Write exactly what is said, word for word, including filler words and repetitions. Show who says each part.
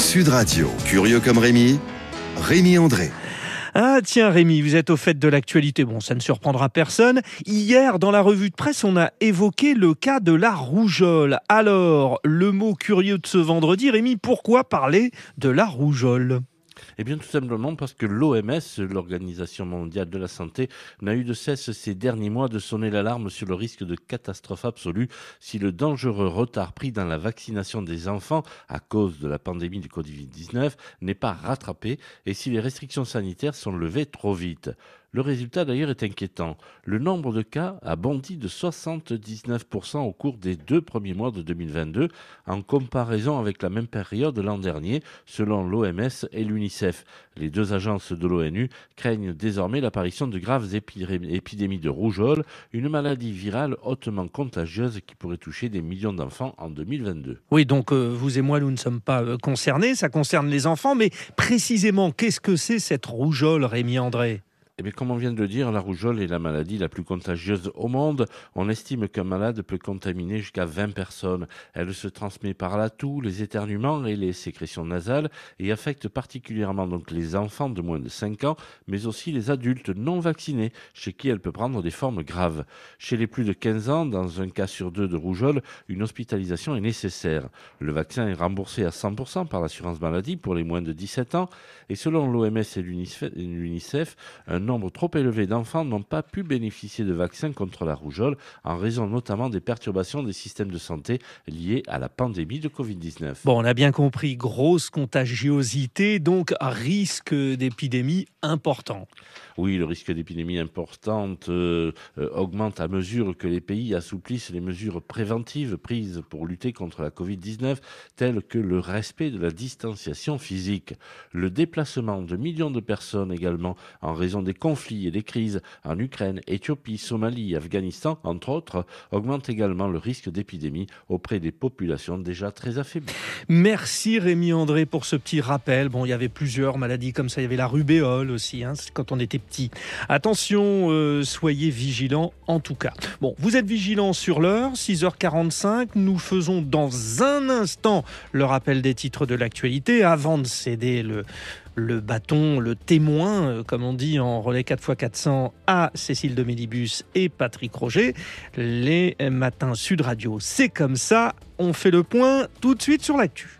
Speaker 1: Sud Radio, curieux comme Rémi, Rémi André.
Speaker 2: Ah tiens Rémi, vous êtes au fait de l'actualité, bon ça ne surprendra personne. Hier dans la revue de presse on a évoqué le cas de la rougeole. Alors le mot curieux de ce vendredi, Rémi, pourquoi parler de la rougeole ?
Speaker 3: Eh bien, tout simplement parce que l'O M S, l'Organisation mondiale de la santé, n'a eu de cesse ces derniers mois de sonner l'alarme sur le risque de catastrophe absolue si le dangereux retard pris dans la vaccination des enfants à cause de la pandémie du covid dix-neuf n'est pas rattrapé et si les restrictions sanitaires sont levées trop vite. Le résultat d'ailleurs est inquiétant. Le nombre de cas a bondi de soixante-dix-neuf pour cent au cours des deux premiers mois de deux mille vingt-deux en comparaison avec la même période l'an dernier, selon l'O M S et l'UNICEF. Les deux agences de l'ONU craignent désormais l'apparition de graves épidémies de rougeole, une maladie virale hautement contagieuse qui pourrait toucher des millions d'enfants en deux mille vingt-deux.
Speaker 2: Oui, donc euh, vous et moi nous ne sommes pas euh, concernés, ça concerne les enfants, mais précisément qu'est-ce que c'est cette rougeole, Rémi André ?
Speaker 3: Eh bien, comme on vient de le dire, la rougeole est la maladie la plus contagieuse au monde. On estime qu'un malade peut contaminer jusqu'à vingt personnes. Elle se transmet par la toux, les éternuements et les sécrétions nasales et affecte particulièrement donc les enfants de moins de cinq ans, mais aussi les adultes non vaccinés, chez qui elle peut prendre des formes graves. Chez les plus de quinze ans, dans un cas sur deux de rougeole, une hospitalisation est nécessaire. Le vaccin est remboursé à cent pour cent par l'assurance maladie pour les moins de dix-sept ans et selon l'O M S et l'UNICEF, un nombre trop élevé d'enfants n'ont pas pu bénéficier de vaccins contre la rougeole en raison notamment des perturbations des systèmes de santé liées à la pandémie de covid dix-neuf.
Speaker 2: Bon, on a bien compris, grosse contagiosité, donc risque d'épidémie important.
Speaker 3: Oui, le risque d'épidémie importante euh, euh, augmente à mesure que les pays assouplissent les mesures préventives prises pour lutter contre la covid dix-neuf, telles que le respect de la distanciation physique. Le déplacement de millions de personnes également en raison des conflits et des crises en Ukraine, Éthiopie, Somalie, Afghanistan, entre autres, augmente également le risque d'épidémie auprès des populations déjà très affaiblies.
Speaker 2: Merci Rémi André pour ce petit rappel. Bon, il y avait plusieurs maladies comme ça, il y avait la rubéole aussi, hein, quand on était petit. Attention, euh, soyez vigilants en tout cas. Bon, vous êtes vigilants sur l'heure, six heures quarante-cinq. Nous faisons dans un instant le rappel des titres de l'actualité avant de céder le, le bâton, le témoin, euh, comme on dit en relais quatre fois quatre cents à Cécile de Mélibus et Patrick Roger. Les matins Sud Radio, c'est comme ça. On fait le point tout de suite sur l'actu.